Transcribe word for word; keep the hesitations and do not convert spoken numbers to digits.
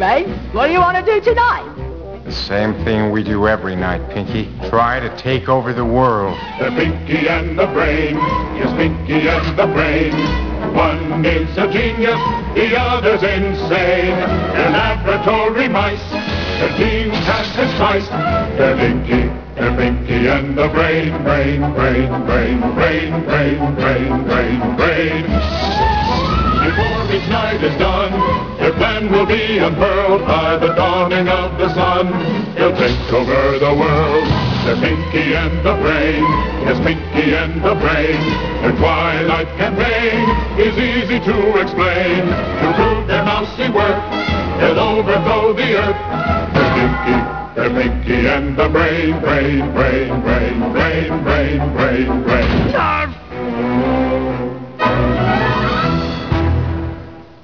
mate. What do you want to do tonight? The same thing we do every night, Pinky. Try to take over the world. The Pinky and the Brain. Yes, Pinky and the Brain. One is a genius, the other's insane. They're laboratory mice. Their team has its price. They're Pinky, they're Pinky and the Brain. Brain, brain, brain, brain, brain, brain, brain, brain. Before each night is done, their plan will be unfurled by the dawning of the sun. They'll take over the world. They're Pinky and the Brain. Yes, Pinky and the Brain. Their twilight campaign is easy to explain. To prove their mousy work, they'll overthrow the earth. They're Pinky, they're Pinky and the Brain. Brain, brain, brain, brain, brain, brain, brain.